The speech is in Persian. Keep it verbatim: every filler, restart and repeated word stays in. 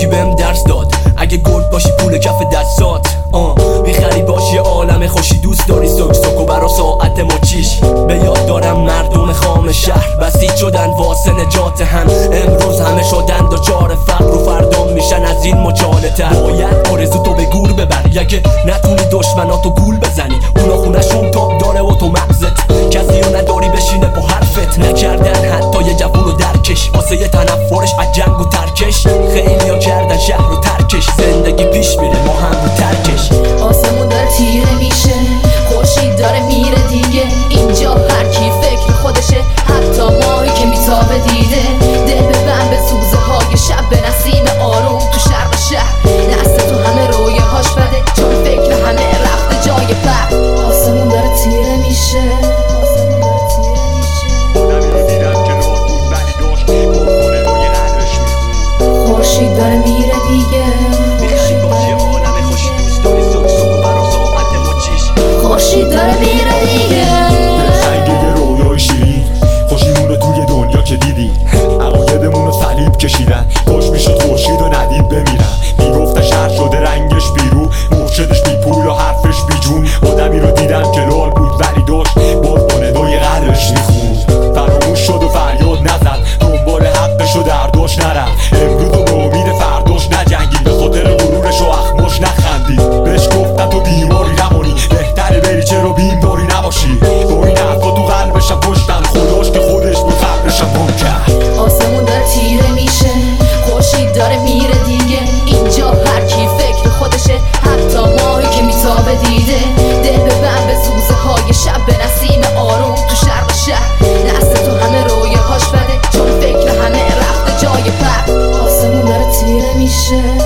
زندگی بهم درس داد اگه گرد باشی پول کف دستات آه میخری باشی عالم خوشی دوست داری سک سک و برا ساعت مچیش به یاد دارم مردم خام شهر بسیج شدن واسه نجات هم امروز همه شدن دچار فقر و فردا میشن از این مچاله تر باید آرزو تو به گور ببری اگه نتونی دشمناتو گول بزنی اونا خونشون تاب داره و تو مغزت کسی رو نداری بشینه با حرفت نکردن حتی یه جوون رو درکش واسه یه تنفرش از جنگ و ترکش خیلی ها کردن شهر رو ترکش زندگی پیش میره ما هم رو ترکش آسمون داره تیره میشه خورشید داره میره دیگه اینجا هر کی فکر خودشه حتی ماهی که میتابه دیده دل ببن به سوزه های شب به نسیم آروم تو شرق شهر دست تو همه رویه هاش بده چون فکر همه رفته جای پر آسمون داره تیره میشه خورشید داره میره دیگه خورشید داره میره دیگه دلتنگ یه رویای شیرین خوشیمونو توی دنیا که دیدی عقایدمون رو صلیب کشیدن خوش میشد خورشید و ندید بمیرن میگفتن شهر شده رنگش بیرو مرشدش بی پول و حرفش بی جون آدمی رو دیدم که لال بود ولی داشت باز با ندای قدرش میخوند فراموش شد و فریاد نزد دنبال حقش و درداش نرفت امروز و به امید فرداش نجنگید به خاطر غرورش و اخماش نخندید بهش گفتن تو بیماری نمونی بهتره بری چرا بیماری نباشی با این حرفا تو قلبشم پشتن خداش که خودش بود قبرشم گم کرد آسمون داره تیره میشه خورشید داره میره دیگه اینجا هر کی فکر خودشه حتی ماهی که میتابه دیده دل ببن به سوزه های شب به نسیم آروم تو شرق شهر دست تو همه رویه هاش بده چون فکر همه رفته جای پر آسمون داره تیره میشه